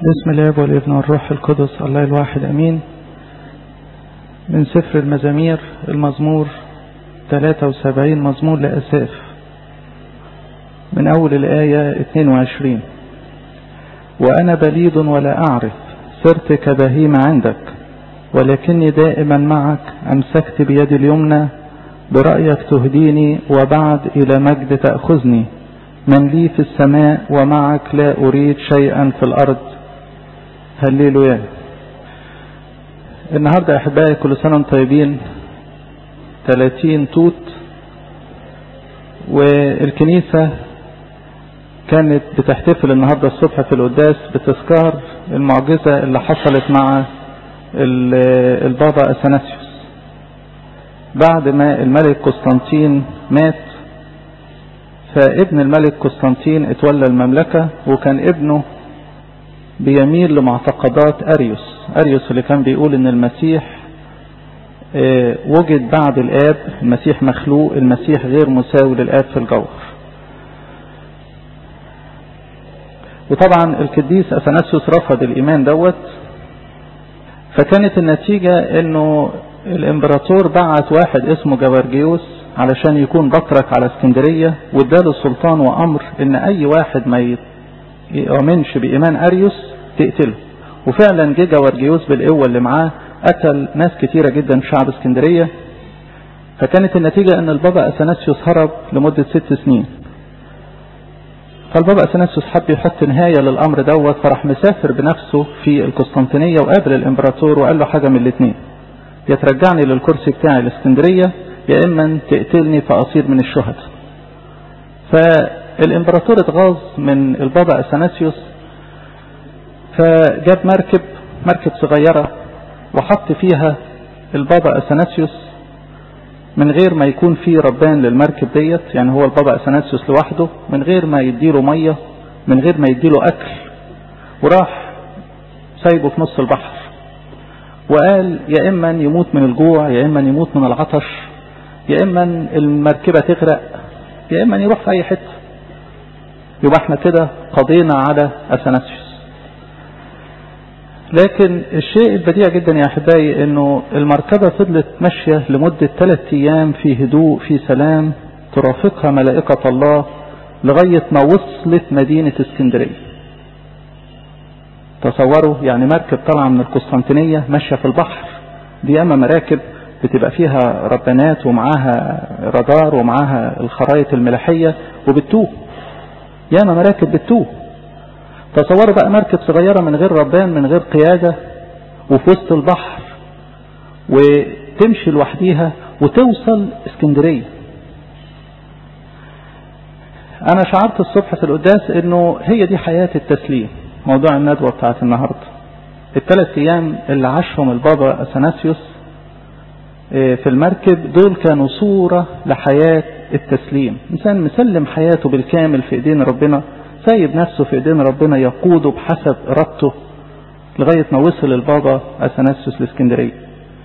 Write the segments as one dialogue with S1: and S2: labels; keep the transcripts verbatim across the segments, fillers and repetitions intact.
S1: بسم الله والابن والروح القدس الله الواحد امين. من سفر المزامير المزمور ثلاثة وسبعين مزمور لأساف من اول الآية اثنين وعشرين. وانا بليد ولا اعرف، صرت كبهيم عندك، ولكني دائما معك، امسكت بيدي اليمنى، برأيك تهديني، وبعد الى مجد تأخذني. من لي في السماء ومعك، لا اريد شيئا في الارض. هللويا. النهاردة احبائي كل سنة وانتم طيبين، ثلاثين توت، والكنيسة كانت بتحتفل النهاردة الصبح في القداس بتذكار المعجزة اللي حصلت مع البابا أثناسيوس بعد ما الملك قسطنطين مات. فابن الملك قسطنطين اتولى المملكة، وكان ابنه بيميل لمعتقدات أريوس أريوس اللي كان بيقول ان المسيح وجد بعد الآب، المسيح مخلوق، المسيح غير مساوي للآب في الجوهر. وطبعا القديس أثناسيوس رفض الإيمان دوت، فكانت النتيجة انه الامبراطور بعت واحد اسمه جوارجيوس علشان يكون بطرك على اسكندرية، واداله السلطان وأمر ان اي واحد ما يؤمنش بإيمان أريوس تقتله. وفعلا جه جوارجيوس بالقوة اللي معاه، قتل ناس كتيرة جدا في شعب اسكندرية. فكانت النتيجة ان البابا أثناسيوس هرب لمدة ست سنين. فالبابا أثناسيوس حب يحط نهاية للأمر دوت، فراح مسافر بنفسه في القسطنطينية وقابل الامبراطور وقال له حاجة من الاثنين: يا ترجعني للكرسي بتاعي الاسكندرية، يا اما تقتلني فأصير من الشهداء. فالامبراطور اتغاظ من البابا أثناسيوس، فجاب مركب مركب صغيرة وحط فيها البابا أثناسيوس من غير ما يكون فيه ربان للمركب ديت، يعني هو البابا أثناسيوس لوحده من غير ما يديله مية، من غير ما يديله أكل، وراح سايبه في نص البحر وقال يا إما يموت من الجوع، يا إما يموت من العطش، يا إما المركبة تغرق، يا إما يروح في أي حتة. يبقى احنا كده قضينا على أثناسيوس. لكن الشيء البديع جدا يا أحبائي انه المركبة فضلت ماشية لمدة ثلاث ايام في هدوء في سلام، ترافقها ملائكة الله لغاية ما وصلت مدينة اسكندرية. تصوروا يعني مركب طالعة من القسطنطينية ماشية في البحر، دي اما مراكب بتبقى فيها ربانات ومعاها رادار ومعاها الخرائط الملاحية وبتوه، ياما مراكب بتوه. تصوروا بقى مركب صغيرة من غير ربان من غير قيادة وفي وسط البحر وتمشي لوحديها وتوصل اسكندرية. انا شعرت الصبح في القداس انه هي دي حياة التسليم، موضوع الندوة بتاعت النهاردة. الثلاث ايام اللي عاشهم البابا أثناسيوس في المركب دول كانوا صورة لحياة التسليم، انسان مسلم حياته بالكامل في ايدين ربنا، سايب نفسه في ايدين ربنا يقوده بحسب ارادته لغاية ما وصل البابا أثناسيوس لاسكندرية.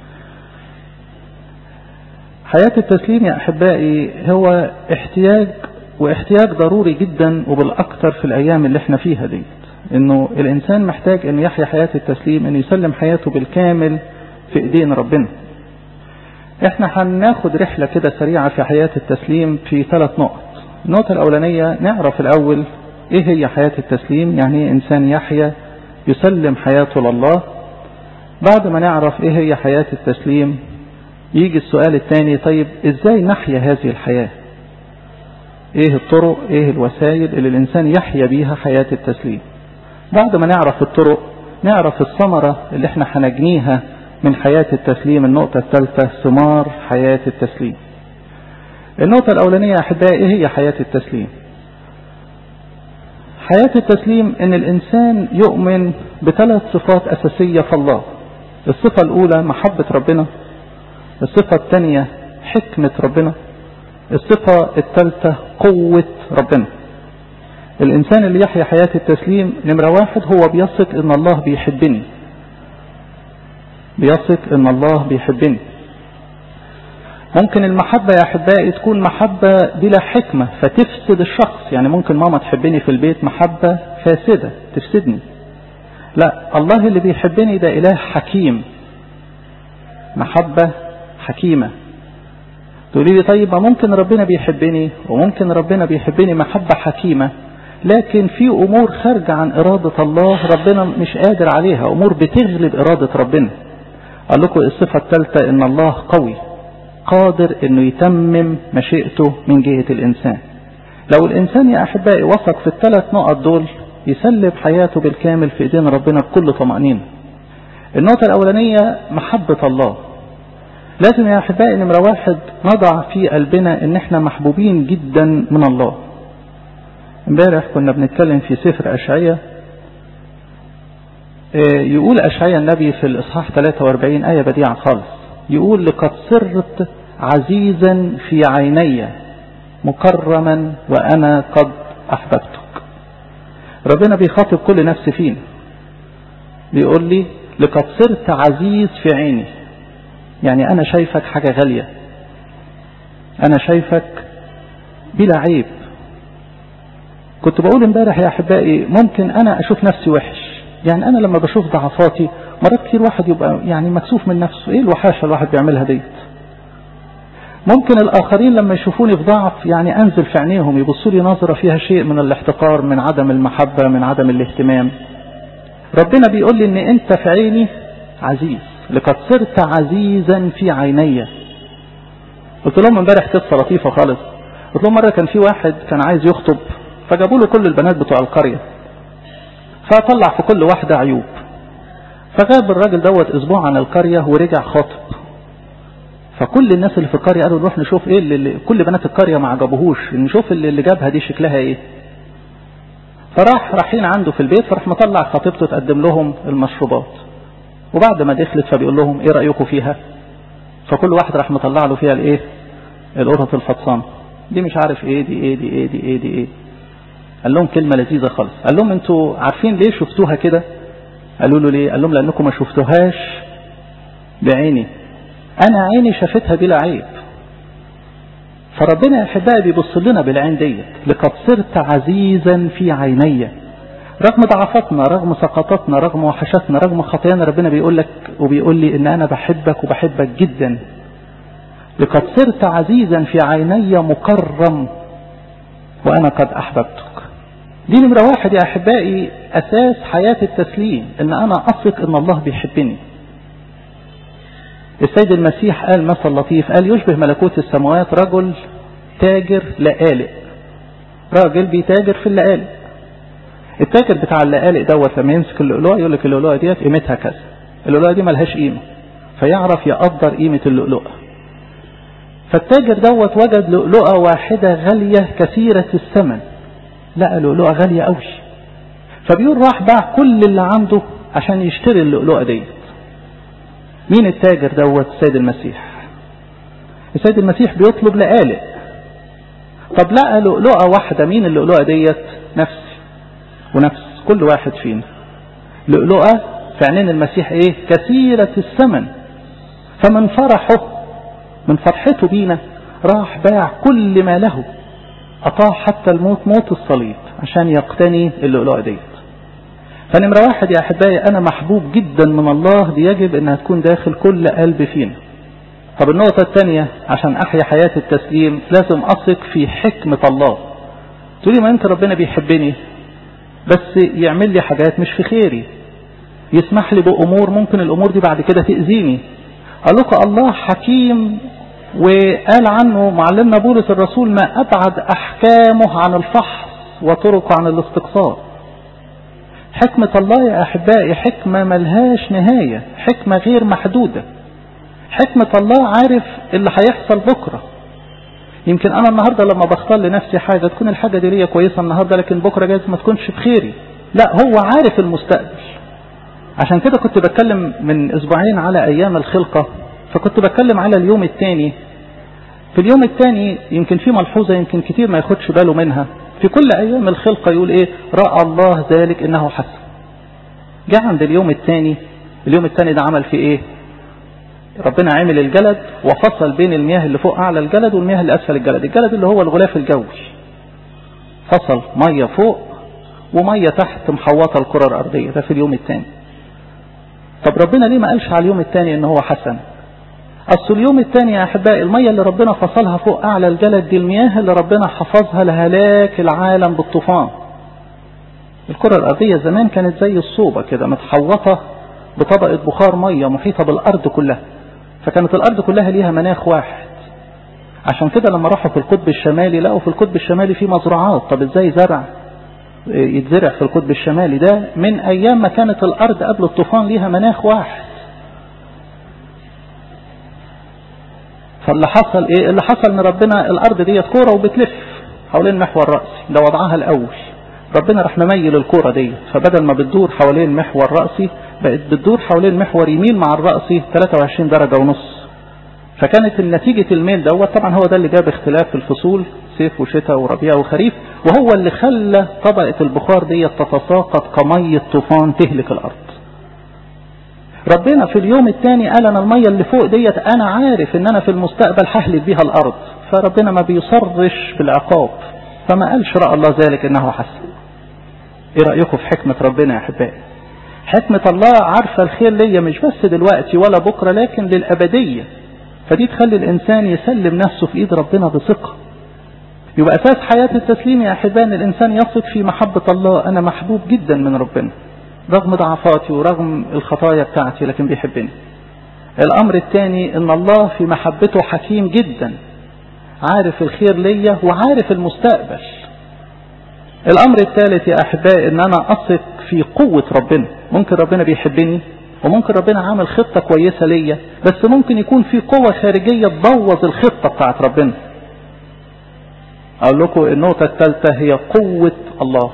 S1: حياة التسليم يا أحبائي هو احتياج، واحتياج ضروري جدا وبالأكثر في الأيام اللي احنا فيها دي، انه الإنسان محتاج انه يحيا حياة التسليم، انه يسلم حياته بالكامل في ايدين ربنا. احنا هناخد رحلة كده سريعة في حياة التسليم في ثلاث نقط. النقطة الأولانية نعرف الأول ايه هي حياة التسليم، يعني انسان يحيا يسلم حياته لله. بعد ما نعرف ايه هي حياة التسليم يجي السؤال الثاني: طيب ازاي نحيا هذه الحياة؟ ايه الطرق، ايه الوسائل اللي الانسان يحيا بيها حياة التسليم؟ بعد ما نعرف الطرق نعرف الثمرة اللي احنا هنجنيها من حياة التسليم. النقطة الثالثة ثمار حياة التسليم. النقطة الأولانية يا أحبائي ايه هي حياة التسليم؟ حياة التسليم ان الانسان يؤمن بثلاث صفات اساسية في الله. الصفة الاولى محبة ربنا، الصفة الثانية حكمة ربنا، الصفة الثالثة قوة ربنا. الانسان اللي يحيا حياة التسليم نمرة واحد هو بيثق ان الله بيحبني، بيثق ان الله بيحبني. ممكن المحبة يا أحبائي تكون محبة بلا حكمة فتفسد الشخص، يعني ممكن ماما تحبني في البيت محبة فاسدة تفسدني. لا، الله اللي بيحبني ده إله حكيم، محبة حكيمة. تقولي لي طيب ما ممكن ربنا بيحبني وممكن ربنا بيحبني محبة حكيمة، لكن في أمور خارجة عن إرادة الله ربنا مش قادر عليها، أمور بتغلب إرادة ربنا. قال لكم الصفة الثالثة إن الله قوي قادر إنه يتمم مشيئته من جهة الإنسان. لو الإنسان يا أحبائي وثق في الثلاث نقط دول يسلب حياته بالكامل في إيدين ربنا بكل طمأنينة. النقطة الأولانية محبة الله. لازم يا أحبائي نمرة واحد نضع في قلبنا إن إحنا محبوبين جدا من الله. امبارح كنا بنتكلم في سفر أشعياء، يقول أشعياء النبي في الإصحاح ثلاثة وأربعين آية بديعة خالص، يقول لقد صرت عزيزا في عيني مكرما وأنا قد أحببتك. ربنا بيخاطب كل نفس فينا بيقول لي لقد صرت عزيز في عيني، يعني أنا شايفك حاجة غالية، أنا شايفك بلا عيب. كنت بقول امبارح يا أحبائي ممكن أنا أشوف نفسي وحش، يعني أنا لما بشوف ضعفاتي مرات كتير واحد يبقى يعني مكسوف من نفسه، إيه الوحاشة الواحد بيعملها ديت. ممكن الآخرين لما يشوفوني في ضعف يعني أنزل في عينيهم يبصوا لي نظرة فيها شيء من الاحتقار، من عدم المحبة، من عدم الاهتمام. ربنا بيقول لي إن أنت في عيني عزيز، لقد صرت عزيزا في عيني. قلت لهم امبارح قصة لطيفة خالص. قلت لهم مرة كان في واحد كان عايز يخطب، فجابوا له كل البنات بتوع القرية، فطلع في كل واحدة عيوب، فغاب الراجل دوت اسبوع عن القرية ورجع خاطب. فكل الناس اللي في القرية قالوا نروح نشوف ايه اللي كل بنات القرية ما عجبوهوش، نشوف اللي, اللي جابها دي شكلها ايه. فراح رايحين عنده في البيت، فراح مطلع خطيبته تقدم لهم المشروبات، وبعد ما دخلت فبيقول لهم ايه رأيكم فيها؟ فكل واحد راح مطلع له فيها الايه؟ القرط الفطسان، دي مش عارف ايه، دي ايه دي ايه دي ايه دي ايه. قال لهم كلمة لذيذة خالص، قال لهم انتوا عارفين ليه شفتوها كده؟ قالوا له ليه؟ قال لهم لانكم ما شفتوهاش بعيني، انا عيني شافتها بلا عيب. فربنا يا احبائي بيبص لنا بالعين ديت، لقد صرت عزيزا في عيني. رغم ضعفاتنا، رغم سقطاتنا، رغم وحشتنا، رغم خطايانا، ربنا بيقول لك وبيقول لي ان انا بحبك وبحبك جدا. لقد صرت عزيزا في عيني مكرم وانا قد احببتك. دي نمرة واحد يا احبائي اساس حياة التسليم، ان انا اثق ان الله بيحبني. السيد المسيح قال مثل لطيف، قال يشبه ملكوت السماوات رجل تاجر لآلئ. راجل بيتاجر في اللآلئ. التاجر بتاع اللآلئ دوت لما يمسك اللؤلؤة يقول لك اللؤلؤة ديت قيمتها كذا، اللؤلؤة دي ملهاش قيمة، فيعرف يقدر قيمة اللؤلؤة. فالتاجر دوت وجد لؤلؤة واحدة غالية كثيرة الثمن، لقى لؤلؤة غالية قوي، فبيقول راح باع كل اللي عنده عشان يشتري اللؤلؤة ديت. مين التاجر دوت؟ السيد المسيح. السيد المسيح بيطلب لآلئ. طب لقى لؤلؤة واحدة، مين اللؤلؤة ديت؟ نفسي ونفس كل واحد فينا. لؤلؤة في عينين المسيح ايه؟ كثيرة الثمن. فمن فرحه، من فرحته بينا، راح باع كل ما له، أطاع حتى الموت، موت الصليب، عشان يقتني اللؤلؤة ديت. فنمرة واحد يا أحبائي أنا محبوب جدا من الله، دي يجب أنها تكون داخل كل قلب فينا. طب النقطة الثانية، عشان أحيا حياة التسليم لازم أثق في حكمة الله. تقولي ما يمكن ربنا بيحبني بس يعمل لي حاجات مش في خيري، يسمح لي بأمور ممكن الأمور دي بعد كده تأذيني. قال لكم الله حكيم، وقال عنه معلمنا بولس الرسول ما أبعد أحكامه عن الفحص وطرقه عن الاستقصاء. حكمة الله يا أحبائي حكمة ملهاش نهاية، حكمة غير محدودة. حكمة الله عارف اللي هيحصل بكرة. يمكن أنا النهاردة لما بختار لنفسي حاجة تكون الحاجة دي ليا كويسة النهاردة، لكن بكرة جايز ما تكونش بخيري. لا، هو عارف المستقبل. عشان كده كنت بتكلم من أسبوعين على أيام الخلقة، فكنت بتكلم على اليوم الثاني. في اليوم الثاني يمكن في ملحوظة يمكن كتير ما ياخدش باله منها. في كل أيام الخلقة يقول إيه؟ رأى الله ذلك إنه حسن. جاء عند اليوم الثاني، اليوم الثاني ده عمل في إيه؟ ربنا عمل الجلد وفصل بين المياه اللي فوق أعلى الجلد والمياه اللي أسفل الجلد. الجلد اللي هو الغلاف الجوي، فصل مية فوق ومية تحت محوطة الكرة الأرضية. ده في اليوم الثاني. طب ربنا ليه ما قالش على اليوم الثاني ان هو حسن؟ اصل اليوم الثاني يا احبائي المية اللي ربنا فصلها فوق اعلى الجلد دي المياه اللي ربنا حفظها لهلاك العالم بالطوفان. الكرة الأرضية زمان كانت زي الصوبة كده متحوطة بطبقة بخار مية محيطة بالأرض كلها، فكانت الأرض كلها ليها مناخ واحد. عشان كده لما راحوا في القطب الشمالي لقوا في القطب الشمالي في مزرعات. طب ازاي زرع يتزرع في القطب الشمالي؟ ده من ايام ما كانت الارض قبل الطوفان ليها مناخ واحد. فاللي حصل ايه؟ اللي حصل ان ربنا الارض ديت كوره وبتلف حوالين محور رأسي، ده وضعها الاول. ربنا راح مميل الكوره ديت، فبدل ما بتدور حوالين محور رأسي بقت بتدور حوالين محور يمين مع الرأسي ثلاثة وعشرين درجة ونص. فكانت النتيجة الميل دوت طبعا هو ده اللي جاب اختلاف في الفصول صيف وشتاء وربيع وخريف، وهو اللي خلى طبقة البخار دي تتساقط كمية طوفان تهلك الأرض. ربنا في اليوم الثاني قال أنا المية اللي فوق ديت أنا عارف إن أنا في المستقبل ههلك بيها الأرض، فربنا ما بيصرش بالعقاب، فما قالش رأى الله ذلك إنه حسن. إيه رأيكم في حكمة ربنا يا أحبائي؟ حكمة الله عارفة الخير ليا مش بس دلوقتي ولا بكرة لكن للأبدية. فدي تخلي الإنسان يسلم نفسه في إيد ربنا بثقة. يبقى أساس حياة التسليم يا أحبائي أن الإنسان يثق في محبة الله. أنا محبوب جدا من ربنا رغم ضعفاتي ورغم الخطايا بتاعتي لكن بيحبني. الأمر الثاني أن الله في محبته حكيم جدا، عارف الخير ليا وعارف المستقبل. الأمر الثالث يا أحبائي أن أنا أثق في قوة ربنا. ممكن ربنا بيحبني وممكن ربنا عامل خطة كويسة ليا، بس ممكن يكون في قوة خارجية تبوظ الخطة بتاعت ربنا. أقول لكم النقطة الثالثة هي قوة الله.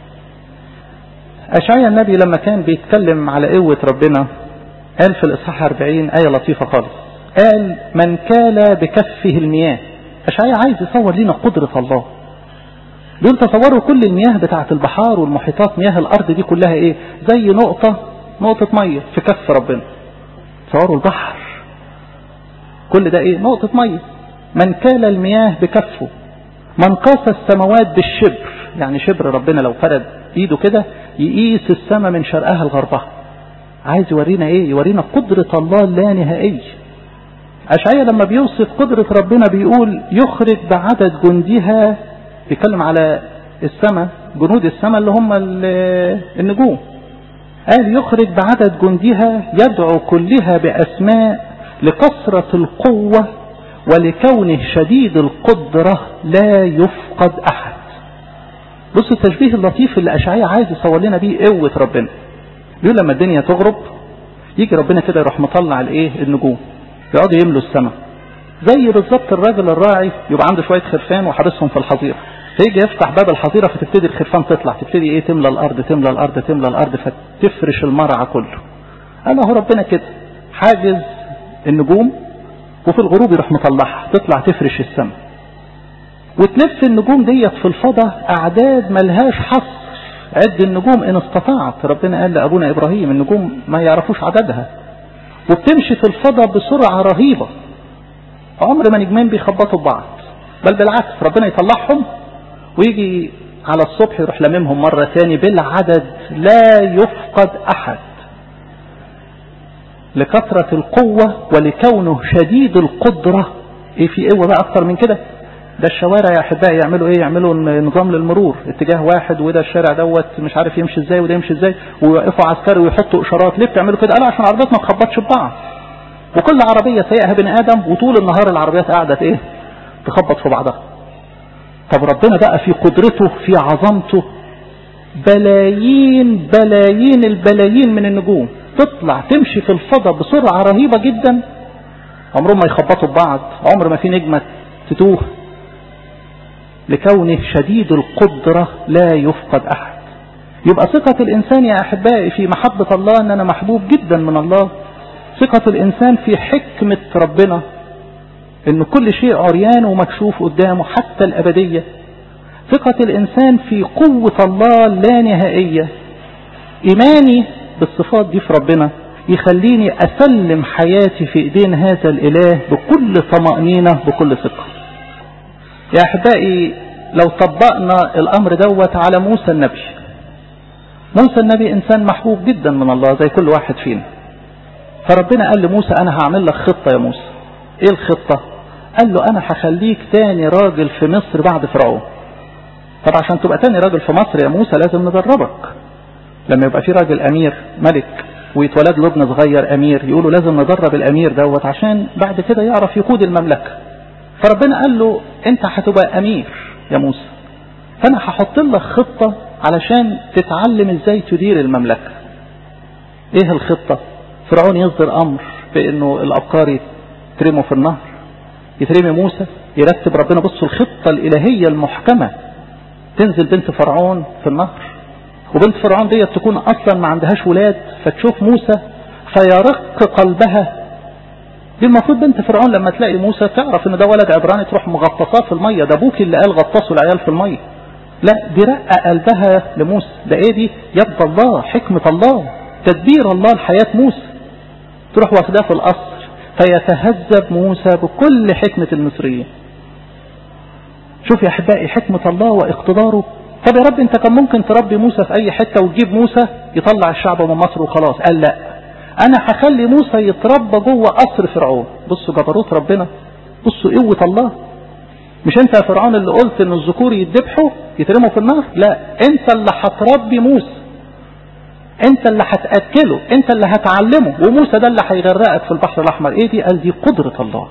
S1: أشعياء النبي لما كان بيتكلم على قوة ربنا قال في الإصحاح أربعين آية لطيفة خالص، قال من كال بكفه المياه. أشعياء عايز يصور لنا قدرة الله. دول تصوروا كل المياه بتاعت البحار والمحيطات، مياه الأرض دي كلها إيه؟ زي نقطة نقطة مية في كف ربنا. تصوروا البحر كل ده إيه؟ نقطة مية. من كال المياه بكفه، من قاس السماوات بالشبر. يعني شبر ربنا لو فرد ايده كده يقيس السماء من شرقها لغربها. عايز يورينا ايه؟ يورينا قدرة الله اللا نهائية. أشعياء لما بيوصف قدرة ربنا بيقول يخرج بعدد جندها، بيتكلم على السماء جنود السماء اللي هم النجوم. قال يخرج بعدد جندها يدعو كلها بأسماء لكثرة القوة ولكونه شديد القدرة لا يفقد أحد. بص التشبيه اللطيف اللي أشعياء عايز يصور لنا بيه قوة ربنا. بيقول لما الدنيا تغرب يجي ربنا كده يروح مطلع الايه؟ النجوم، يقعدوا يملوا السماء. زي بالظبط الراجل الراعي يبقى عنده شوية خرفان وحارسهم في الحظيرة، فيجي يفتح باب الحظيرة فتبتدي الخرفان تطلع، تبتدي ايه؟ تملى الأرض تملى الأرض تملى الأرض فتفرش المرعى كله. قال له ربنا كده حاجز النجوم وفي الغروب يروح مطلعها تطلع تفرش السماء، وتلف النجوم ديت في الفضاء أعداد ملهاش حصر. عد النجوم إن استطعت. ربنا قال لأبونا إبراهيم النجوم ما يعرفوش عددها، وبتمشي في الفضاء بسرعة رهيبة. عمر ما نجمين بيخبطوا ببعض، بل بالعكس ربنا يطلعهم ويجي على الصبح يروح لممهم مرة ثاني بالعدد لا يفقد أحد. لكثرة القوة ولكونه شديد القدرة. ايه في قوة بقى اكتر من كده؟ ده الشوارع يا احبائي يعملوا ايه؟ يعملوا نظام للمرور اتجاه واحد، وده الشارع دوت مش عارف يمشي ازاي وده يمشي ازاي، ويوقفوا عسكري ويحطوا اشارات. ليه بتعملوا كده؟ قالوا عشان العربيات ما تخبطش ببعض، وكل عربية سايقها بني ادم وطول النهار العربيات قاعدة ايه؟ تخبط في بعضها. طب ربنا بقى في قدرته في عظمته بلايين بلايين البلايين من النجوم تطلع تمشي في الفضاء بسرعة رهيبة جدا، عمرهم ما يخبطوا ببعض، عمر ما في نجمة تتوه. لكونه شديد القدرة لا يفقد أحد. يبقى ثقة الإنسان يا أحبائي في محبة الله أن أنا محبوب جدا من الله. ثقة الإنسان في حكمة ربنا أن كل شيء عريان ومكشوف قدامه حتى الأبدية. ثقة الإنسان في قوة الله لا نهائية. إيماني بالصفات دي في ربنا يخليني أسلم حياتي في إيدين هذا الإله بكل طمأنينة بكل ثقة. يا أحبائي لو طبقنا الأمر دوت على موسى النبي، موسى النبي إنسان محبوب جدا من الله زي كل واحد فينا. فربنا قال لموسى أنا هعمل لك خطة يا موسى. إيه الخطة؟ قال له أنا هخليك تاني راجل في مصر بعد فرعون. طب عشان تبقى تاني راجل في مصر يا موسى لازم ندربك. لما يبقى في راجل أمير ملك ويتولد له ابن صغير أمير يقولوا لازم ندرب الأمير دوت عشان بعد كده يعرف يقود المملكة. فربنا قال له أنت هتبقى أمير يا موسى، فأنا هحط لك خطة علشان تتعلم إزاي تدير المملكة. إيه الخطة؟ فرعون يصدر أمر بأنه الأبكار يترموا في النهر، يترمي موسى، يرتب ربنا بصوا الخطة الإلهية المحكمة، تنزل بنت فرعون في النهر، وبنت فرعون دي تكون أصلا ما عندهاش ولاد، فتشوف موسى فيرق قلبها. دي المفروض بنت فرعون لما تلاقي موسى تعرف ان ده ولد عبراني تروح مغطساه في المية، ده ابوك اللي قال غطسوا العيال في المية. لا، دي رق قلبها لموسى. ده ايه دي؟ يد الله، حكمة الله، تدبير الله لحياة موسى. تروح واخداه في القصر فيتهذب موسى بكل حكمة المصريين. شوف يا احبائي حكمة الله واقتداره. طب يا رب انت كان ممكن تربي موسى في اي حتة وتجيب موسى يطلع الشعب من مصر وخلاص. قال لا، انا هخلي موسى يتربى جوه قصر فرعون. بصوا جبروت ربنا، بصوا قوة الله. مش انت يا فرعون اللي قلت ان الذكور يتذبحوا يترموا في النهر؟ لا، انت اللي هتربي موسى، انت اللي هتأكله، انت اللي هتعلمه، وموسى ده اللي هيغرقك في البحر الاحمر. ايه دي؟ قال دي قدرة الله.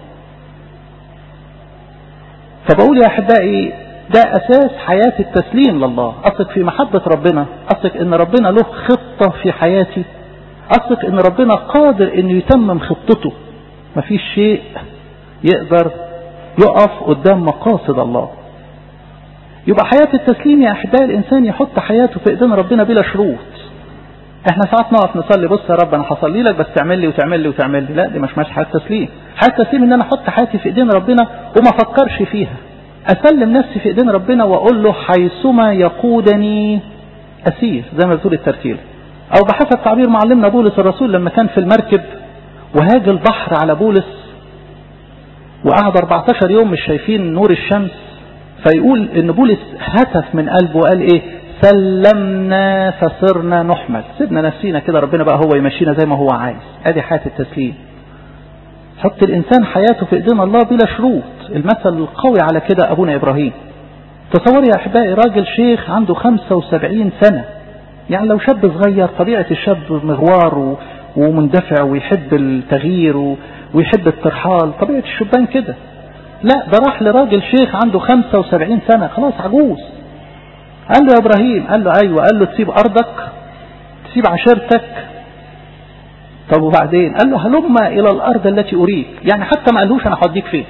S1: فبقول يا احبائي ده اساس حياة التسليم لله. اثق في محبة ربنا، اثق ان ربنا له خطة في حياتي، اثق ان ربنا قادر انه يتمم خطته. مفيش شيء يقدر يقف قدام مقاصد الله. يبقى حياة التسليم يا احبائي الانسان يحط حياته في ايدين ربنا بلا شروط. احنا ساعات نقف نصلي بص يا رب انا هصلي لك بس تعمل لي وتعمل لي وتعمل لي. لا، دي مش ماشي حياة التسليم. حياة التسليم ان انا احط حياتي في ايدين ربنا وما افكرش فيها، اسلم نفسي في ايدين ربنا واقول له حيثما يقودني اسير، زي ما بتقول الترتيل. او بحسب تعبير معلمنا بولس الرسول لما كان في المركب وهاج البحر على بولس وقعد أربعتاشر يوم مش شايفين نور الشمس، فيقول ان بولس هتف من قلبه وقال ايه؟ سلمنا فصرنا نحمل. سيبنا نفسينا كده ربنا بقى هو يمشينا زي ما هو عايز. ادي حياة التسليم. حط الانسان حياته في ايدين الله بلا شروط. المثل القوي على كده ابونا ابراهيم. تصور يا احبائي راجل شيخ عنده خمسة وسبعين سنة. يعني لو شاب صغير طبيعة الشاب مغوار ومندفع ويحب التغيير ويحب الترحال، طبيعة الشبان كده. لا، ده راح لراجل شيخ عنده خمسة وسبعين سنة خلاص عجوز. قال له يا ابراهيم، قال له ايوه، قال له تسيب ارضك، تسيب عشيرتك. طب وبعدين؟ قال له هلم الى الارض التي اريك. يعني حتى ما قالوش انا هوديك فين.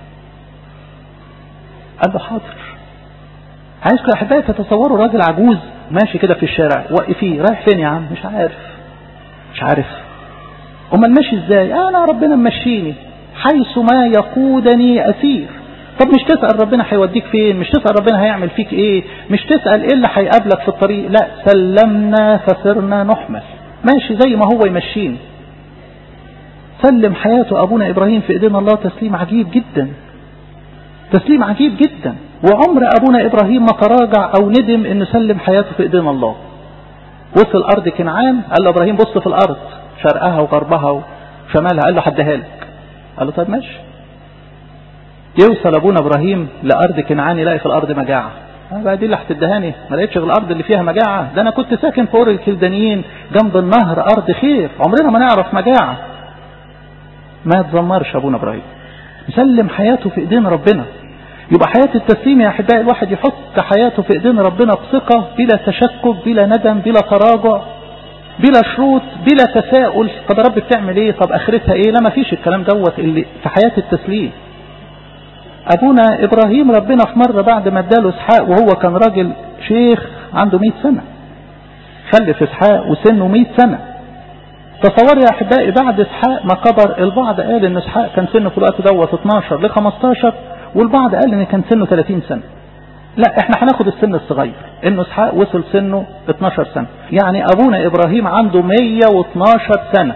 S1: قال له حاضر. عايزكم يا احبائي تتصوروا راجل عجوز ماشي كده في الشارع، وقفيه رايح فين يا عم؟ مش عارف مش عارف امال ماشي ازاي؟ انا ربنا ممشيني حيث ما يقودني اسير. طب مش تسأل ربنا هيوديك فين، مش تسأل ربنا هيعمل فيك ايه، مش تسأل ايه اللي هيقابلك في الطريق. لا، سلمنا فصرنا نحمل، ماشي زي ما هو يمشيني. سلم حياته ابونا ابراهيم في ايدين الله تسليم عجيب جدا، تسليم عجيب جدا. وعمر ابونا ابراهيم ما تراجع او ندم انه سلم حياته في ايدين الله. وصل ارض كنعان، قال له ابراهيم بص في الارض شرقها وغربها وشمالها، قال له هديها لك. قال له طيب ماشي. يوصل ابونا ابراهيم لارض كنعان يلاقي في الارض مجاعه. بقى دي اللي هتدهاني، ما لقيتش غير الارض اللي فيها مجاعه. ده انا كنت ساكن في اور الكلدانيين جنب النهر، ارض خير، عمرنا ما نعرف مجاعه. ما تزمرش ابونا ابراهيم، يسلم حياته في ايدين ربنا. يبقى حياه التسليم يا احبائي الواحد يحط حياته في ايدين ربنا بثقه، بلا تشكك، بلا ندم، بلا تراجع، بلا شروط، بلا تساؤل. طب يا رب بتعمل ايه؟ طب اخرتها ايه؟ لا، ما فيش الكلام دوت اللي في حياه التسليم. ابونا ابراهيم ربنا في مرة بعد ما اداله اسحاق وهو كان راجل شيخ عنده مئة سنة، خلف اسحاق وسنه مئة سنة. تصور يا احبائي بعد اسحاق ما كبر، البعض قال ان اسحاق كان سنه في الوقت دوت اتناشر ل خمستاشر، والبعض قال ان كان سنه ثلاثين سنة. لا، احنا هناخد السن الصغير، انه اسحاق وصل سنه اتناشر سنة، يعني ابونا ابراهيم عنده مئة واثناشر سنة.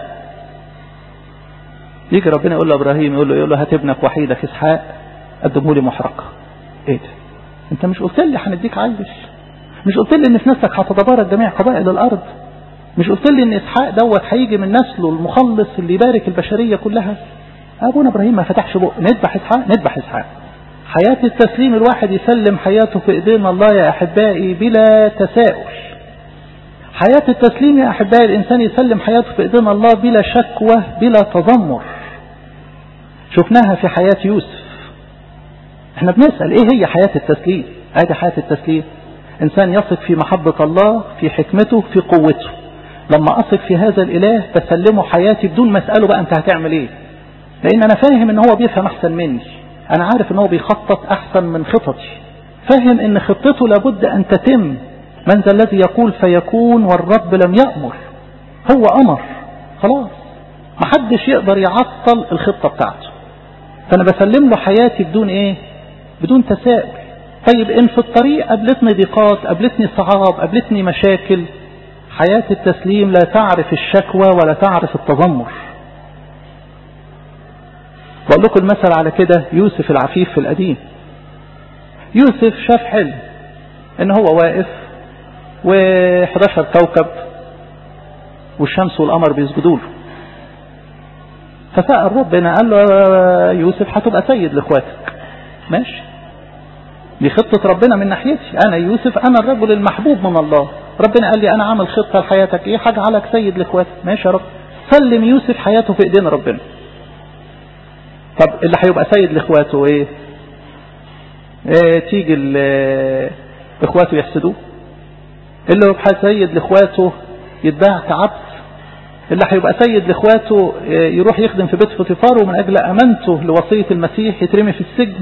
S1: يجي ربنا يقول له ابراهيم، يقول له يقول له هات ابنك وحيدك اسحاق قدمه لي محرقة. ايه ده؟ انت مش قلت لي هنديك عيل؟ مش قلت لي ان في نفسك هتتبارك جميع قبائل الارض؟ مش قلت لي ان اسحاق دوت هيجي من نسله المخلص اللي يبارك البشرية كلها؟ ابونا ابراهيم ما فتحش بقه، نذبح اسحاق نذبح اسحاق. حياة التسليم الواحد يسلم حياته في ايدين الله يا احبائي بلا تساؤل. حياة التسليم يا احبائي الانسان يسلم حياته في ايدين الله بلا شكوى بلا تذمر. شفناها في حياة يوسف. احنا بنسأل ايه هي حياة التسليم؟ ادي حياة التسليم، انسان يثق في محبة الله، في حكمته، في قوته. لما اثق في هذا الاله بسلمه حياتي بدون ما اسأله بقى انت هتعمل ايه، لان انا فاهم ان هو بيفهم احسن مني، انا عارف ان هو بيخطط احسن من خططي، فاهم ان خطته لابد ان تتم. من ذا الذي يقول فيكون والرب لم يأمر؟ هو امر خلاص، محدش يقدر يعطل الخطة بتاعته. فانا بسلم له حياتي بدون ايه؟ بدون تساؤل. طيب ان في الطريق قابلتني ضيقات، قابلتني صعاب، قابلتني مشاكل، حياة التسليم لا تعرف الشكوى ولا تعرف التذمر. بقول لكم المثل على كده يوسف العفيف في القديم. يوسف شاف حلم ان هو واقف وإحدى عشر كوكب والشمس والقمر بيسجدوا له، فسأل ربنا قال له يوسف هتبقى سيد لاخواتك. ماشي، دي خطة ربنا من ناحيتي انا يوسف، انا الرجل المحبوب من الله. ربنا قال لي انا عامل خطة لحياتك، ايه هجعلك سيد لاخواتك. ماشي يا رب. سلم يوسف حياته في ايدين ربنا. طب اللي هيبقى سيد لاخواته ايه؟ ايه تيجي اخواته يحسدوه؟ اللي يبقى سيد لاخواته يتباع كعبد؟ اللي هيبقى سيد لاخواته يروح يخدم في بيت فوتيفار ومن اجل امانته لوصية المسيح يترمي في السجن؟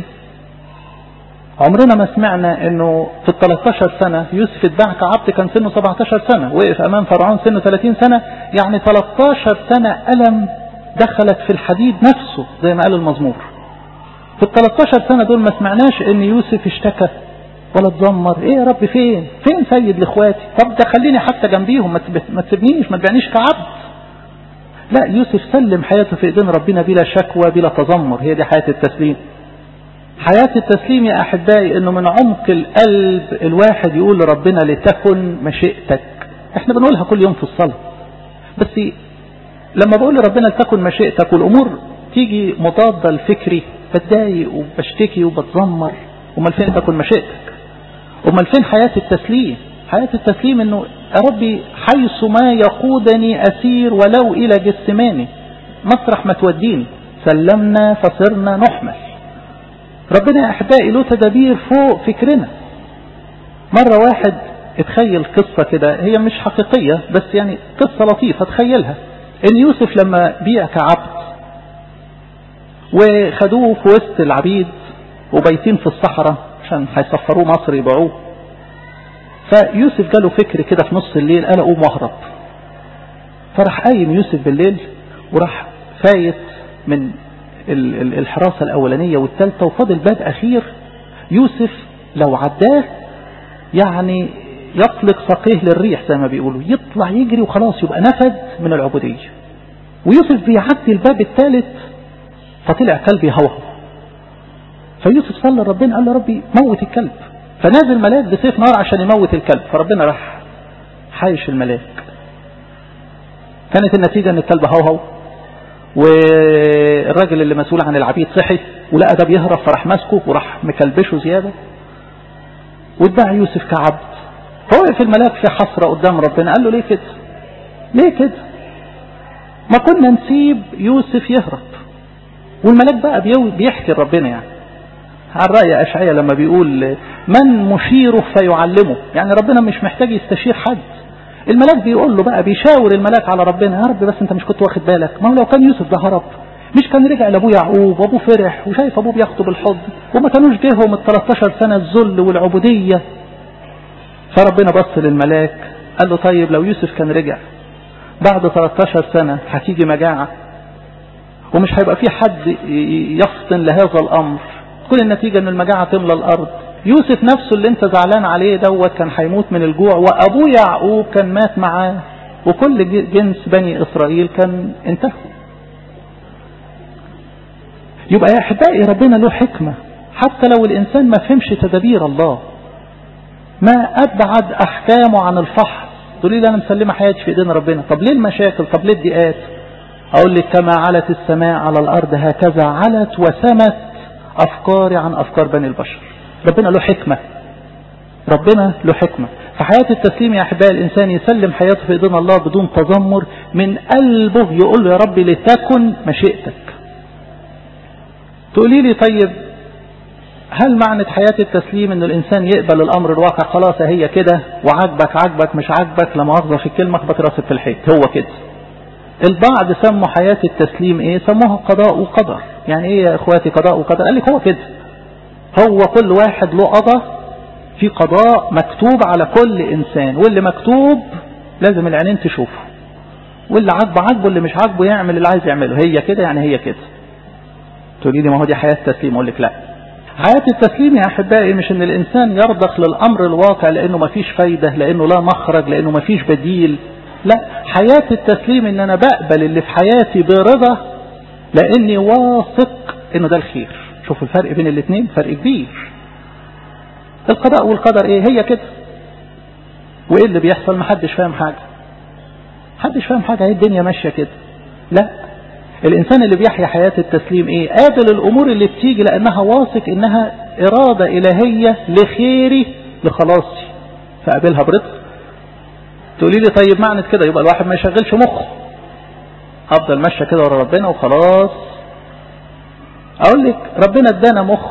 S1: عمرنا ما سمعنا انه في ال ثلاثة عشر سنة يوسف اتباع كعبد كان سنه سبعة عشر سنة، وقف امام فرعون سنه ثلاثين سنة، يعني ثلاثة عشر سنة ألم دخلت في الحديد نفسه زي ما قال المزمور. في ال ثلاثة عشر سنة دول ما سمعناش ان يوسف اشتكى ولا تذمر. ايه يا رب فين فين سيد لاخواتي؟ طب ده خليني حتى جنبيهم، ما تسيبنيش، ما تبيعنيش كعبد. لا، يوسف سلم حياته في ايدين ربنا بلا شكوى بلا تذمر. هي دي حياة التسليم. حياة التسليم يا أحبائي إنه من عمق القلب الواحد يقول لربنا لتكن مشيئتك. احنا بنقولها كل يوم في الصلاة، بس لما بقول لربنا لتكن مشيئتك والأمور تيجي مضادة لفكري بتضايق وبشتكي وبتذمر. أمال فين تكن مشيئتك؟ أمال فين حياة التسليم؟ حياة التسليم إنه يا ربي حيث ما يقودني أسير ولو إلى جسماني، مطرح ما توديني سلمنا فصرنا نحمل. ربنا يا أحبائي له تدابير فوق فكرنا. مرة واحد اتخيل قصة كده، هي مش حقيقية بس يعني قصة لطيفة تخيلها، ان يوسف لما بيع كعبد وخدوه في وسط العبيد وبيتين في الصحراء عشان هيسفروه مصر يبيعوه، فيوسف جاله فكر كده في نص الليل قال اقوم واهرب. فراح قايم يوسف بالليل وراح فايت من الحراسة الأولانية والثالثة وفاضل باب أخير. يوسف لو عداه يعني يطلق ساقيه للريح زي ما بيقولوا، يطلع يجري وخلاص يبقى نفد من العبودية. ويوسف بيعدي الباب الثالث فطلع كلب يهوهو. فيوسف صلى ربنا قال له ربي موت الكلب، فنازل ملاك بسيف نار عشان يموت الكلب، فربنا راح حايش الملاك. كانت النتيجة ان الكلب هوهو، والراجل اللي مسؤول عن العبيد صحي ولقى ده بيهرب فراح ماسكه وراح مكلبشه زيادة واتباع يوسف كعبد. فوقف الملاك في حسرة قدام ربنا قال له ليه كده؟ ليه كده؟ ما كنا نسيب يوسف يهرب. والملاك بقى بيحكي ربنا يعني عن رأي أشعياء لما بيقول من مشيره فيعلمه، يعني ربنا مش محتاج يستشير حد. الملاك بيقول له بقى، بيشاور الملاك على ربنا، يا رب بس انت مش كنت واخد بالك؟ ما هو لو كان يوسف ده هرب مش كان رجع لابوه يعقوب وابوه فرح وشايف ابوه بياخده بالحضن وما كانوش جيهم ال ثلاثة عشر سنة الذل والعبودية. فربنا بص للملاك قال له طيب لو يوسف كان رجع بعد ثلاثة عشر سنة هتيجي مجاعة ومش هيبقى في حد يفطن لهذا الامر، كل النتيجة ان المجاعة تملى الارض. يوسف نفسه اللي انت زعلان عليه دوت كان هيموت من الجوع، وابوه يعقوب كان مات معاه، وكل جنس بني اسرائيل كان انتهى. يبقى يا احبائي ربنا له حكمة حتى لو الانسان ما فهمش تدابير الله، ما أبعد أحكامه عن الفحص. تقولي لي أنا مسلمة حياتي في إيدين ربنا. طب ليه المشاكل؟ طب ليه الضيقات؟ أقول لك كما علت السماء على الأرض هكذا علت وسمت أفكاري عن أفكار بني البشر. ربنا له حكمة، ربنا له حكمة. في حياة التسليم يا أحبائي الإنسان يسلم حياته في إيدين الله بدون تذمر، من قلبه يقول له يا ربي لتكن مشيئتك. تقولي لي طيب هل معنى حياة التسليم ان الانسان يقبل الامر الواقع خلاص هي كده وعجبك عجبك مش عجبك لا مؤاخذة في الكلمة خبط راسك في الحيط هو كده؟ البعض سموا حياة التسليم ايه؟ سموها قضاء وقدر. يعني ايه يا اخواتي قضاء وقدر؟ قال لك هو كده، هو كل واحد له قضاء، في قضاء مكتوب على كل انسان، واللي مكتوب لازم العينين تشوفه، واللي عجبه عجبه، اللي مش عجبه يعمل اللي عايز يعمله. هي كده يعني هي كده. تقولي لي ما هو دي حياة التسليم. اقول لك لا، حياة التسليم يا أحبائي مش ان الانسان يرضخ للامر الواقع لانه ما فيش فايدة، لانه لا مخرج، لانه ما فيش بديل. لا، حياة التسليم ان انا بقبل اللي في حياتي برضا لاني واثق انه ده الخير. شوفوا الفرق بين الاثنين، فرق كبير. القضاء والقدر ايه؟ هي كده. وايه اللي بيحصل؟ محدش فاهم حاجة، محدش فاهم حاجة، هي الدنيا ماشية كده. لا، الإنسان اللي بيحيا حياة التسليم إيه؟ قابل الأمور اللي بتيجي لأنها واثق إنها إرادة إلهية لخيري لخلاصي، فقابلها برضا. تقولي لي طيب معنى كده يبقى الواحد ما يشغلش مخه، أفضل ماشية كده ورا ربنا وخلاص. أقول لك ربنا ادانا مخ،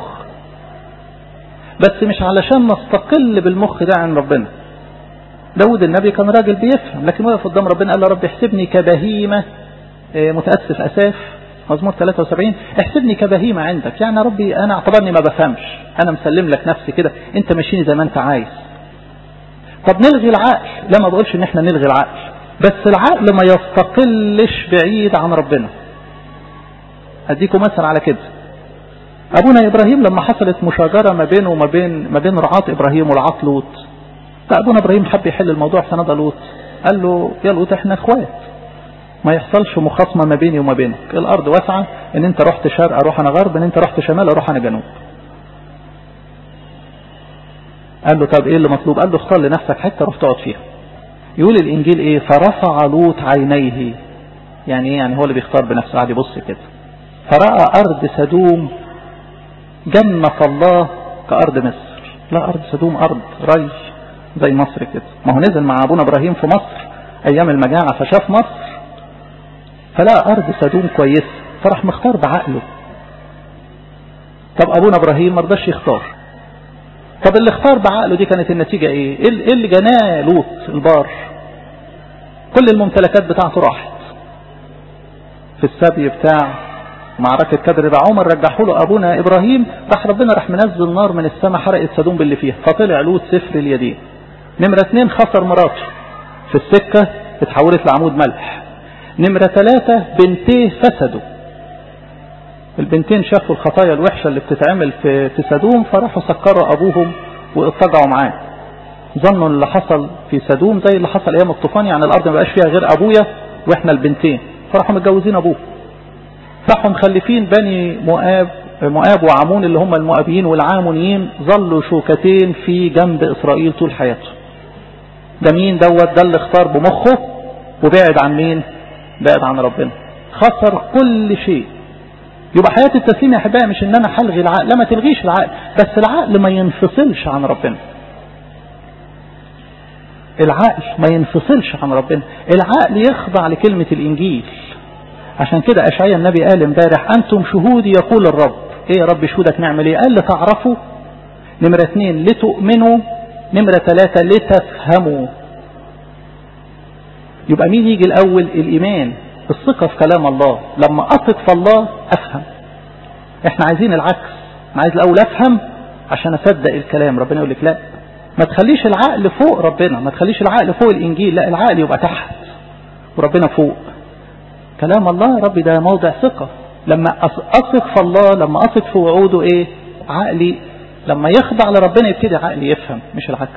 S1: بس مش علشان نستقل بالمخ ده عن ربنا. داود النبي كان راجل بيفهم، لكن وقف قدام ربنا قال له رب احسبني كبهيمة، متأسف أساف مزمور ثلاثة وسبعين، احسبني كبهيمة عندك. يعني يا ربي أنا اعتبرني ما بفهمش، أنا مسلم لك نفسي كده، أنت ماشيني زي ما أنت عايز. طب نلغي العقل؟ لا، ما بقولش إن احنا نلغي العقل، بس العقل ما يستقلش بعيد عن ربنا. أديكم مثل على كده. أبونا إبراهيم لما حصلت مشاجرة ما بينه وما بين ما بين رعاة إبراهيم ورعاة لوط، فأبونا إبراهيم حب يحل الموضوع في نادى لوط، قال له يا لوط احنا اخوات، ما يحصلش مخاصمة ما بيني وما بينك، الأرض واسعة، إن أنت رحت شرق أروح أنا غرب، إن أنت رحت شمال أروح أنا جنوب. قال له طب إيه اللي مطلوب؟ قال له اختار لنفسك حتة روح تقعد فيها. يقول الإنجيل إيه؟ فرفع لوط عينيه. يعني إيه؟ يعني هو اللي بيختار بنفسه، قاعد يبص كده، فرأى أرض سدوم جنة الله كأرض مصر. لا، أرض سدوم أرض ري زي مصر كده. ما هو نزل مع أبونا إبراهيم في مصر أيام المجاعة فشاف مصر، فلا أرض سدوم كويس، فراح مختار بعقله. طب أبونا إبراهيم مرضاش يختار. طب اللي اختار بعقله دي كانت النتيجة إيه؟ إيه اللي جناه لوط البار؟ كل الممتلكات بتاعته راحت في السبي بتاع معركة كدر عمر، رجحوا له أبونا إبراهيم، راح ربنا راح منزل نار من السماء حرقت سدوم باللي فيها، فطلع لوط سفر اليدين. نمرة اتنين خسر مراته في السكة، اتحولت لعمود ملح. نمرة ثلاثة بنتيه فسدوا، البنتين شافوا الخطايا الوحشة اللي بتتعمل في في سدوم، فراحوا سكروا أبوهم واتجعوا معاه، ظنوا اللي حصل في سدوم زي اللي حصل أيام الطوفان، يعني الأرض ما بقاش فيها غير أبويا وإحنا البنتين، فراحوا متجوزين أبوه، راحوا مخلفين بني مؤاب مؤاب وعمون اللي هم المؤابيين والعامونيين، ظلوا شوكتين في جنب إسرائيل طول حياته. ده مين دوت؟ ده اللي اختار بمخه وبعد عن مين؟ بعد عن ربنا، خسر كل شيء. يبقى حياة التسليم يا أحبائي مش إن أنا هلغي العقل، لا ما تلغيش العقل، بس العقل ما ينفصلش عن ربنا. العقل ما ينفصلش عن ربنا، العقل يخضع لكلمة الإنجيل. عشان كده أشعياء النبي قال امبارح أنتم شهودي يقول الرب. إيه يا رب شهودك نعمل إيه؟ قال لتعرفوا، نمرة اثنين لتؤمنوا، نمرة ثلاثة لتفهموا. يبقى مين يجي الأول؟ الإيمان، الثقة في كلام الله. لما أثق في الله أفهم. إحنا عايزين العكس، أنا عايز الأول أفهم عشان أصدق الكلام. ربنا يقول لك لا، ما تخليش العقل فوق ربنا، ما تخليش العقل فوق الإنجيل، لا العقل يبقى تحت وربنا فوق. كلام الله يا رب ده موضع ثقة. لما أثق في الله، لما أثق في وعوده، إيه؟ عقلي لما يخضع لربنا يبتدي عقلي يفهم، مش العكس.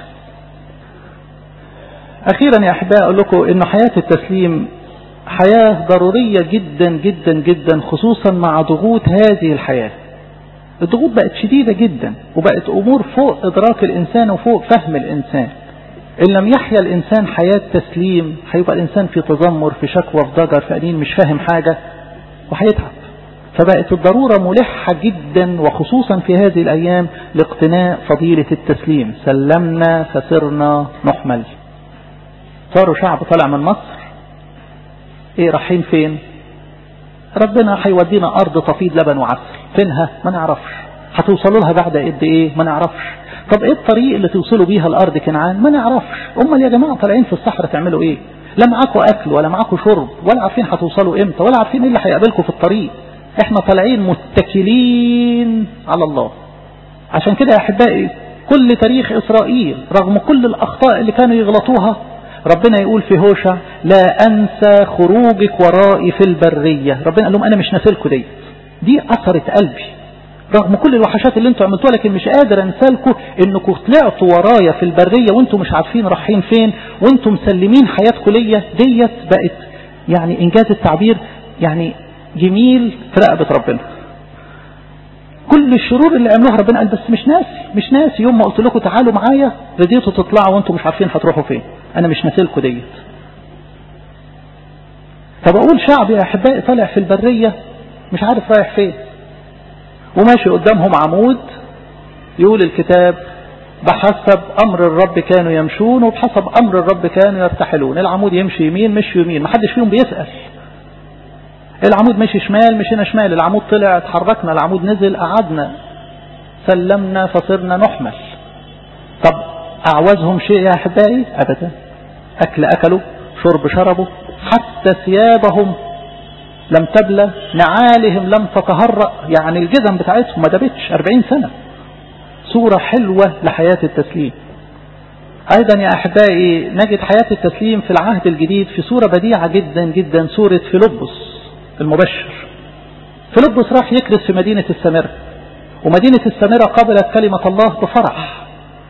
S1: أخيرا يا أحباء أقول لكم إن حياة التسليم حياة ضرورية جدا جدا جدا، خصوصا مع ضغوط هذه الحياة. الضغوط بقت شديدة جدا، وبقت أمور فوق إدراك الإنسان وفوق فهم الإنسان. إن لم يحيا الإنسان حياة تسليم هيبقى الإنسان في تذمر، في شكوى، في ضجر، في أنين، مش فاهم حاجة وهيتعب. فبقت الضرورة ملحة جدا، وخصوصا في هذه الأيام، لاقتناء فضيلة التسليم. سلمنا فصرنا نحمل. صاروا شعب طالع من مصر، ايه رايحين فين؟ ربنا هيودينا أرض تفيض لبن وعسل. فينها؟ ما نعرفش. هتوصلوا لها بعد قد ايه؟ ما نعرفش. طب ايه الطريق اللي توصلوا بيها الأرض كنعان؟ ما نعرفش. امال يا جماعة طالعين في الصحراء تعملوا ايه؟ لا معاكم أكل ولا معاكم شرب، ولا عارفين هتوصلوا امتى، ولا عارفين ايه اللي هيقابلكم في الطريق. احنا طالعين متكلين على الله. عشان كده يا أحبائي كل تاريخ إسرائيل رغم كل الأخطاء اللي كانوا يغلطوها، ربنا يقول في هوشع: لا أنسى خروجك ورائي في البرية. ربنا قال لهم أنا مش ناسلكم دي دي أثرت قلبي رغم كل الوحشات اللي انتوا عملتوها، لكن مش قادر انسالكم انكم طلعتوا ورايا في البرية وانتوا مش عارفين رايحين فين، وانتوا مسلمين حياتكم ليا. ديت بقت يعني إنجاز التعبير يعني جميل في رقبة ربنا. كل الشرور اللي عملوها ربنا قال بس مش ناسي مش ناسي يوم ما قلت لكم تعالوا معايا رضيتوا تطلعوا وانتم مش عارفين هتروحوا فين. انا مش ناسلكم ديت. فبقول شعب يا احبائي طالع في البرية مش عارف رايح فين، وماشي قدامهم عمود يقول الكتاب: بحسب امر الرب كانوا يمشون وبحسب امر الرب كانوا يرتحلون. العمود يمشي يمين مش يمين، محدش فيهم بيسأل. العمود مشي شمال مشينا شمال، العمود طلع اتحركنا، العمود نزل قعدنا. سلمنا فصرنا نحمل. طب أعوزهم شيء يا أحبائي؟ أبدا. أكل أكلوا، شرب شربوا، حتى ثيابهم لم تبلى، نعالهم لم تتهرأ، يعني الجزم بتاعتهم ما دابتش أربعين سنة. صورة حلوة لحياة التسليم. أيضا يا أحبائي نجد حياة التسليم في العهد الجديد في صورة بديعة جدا جدا، صورة فيلبس المبشر. فيلبس راح يكرز في مدينة السامرة، ومدينة السامرة قبلت كلمة الله بفرح.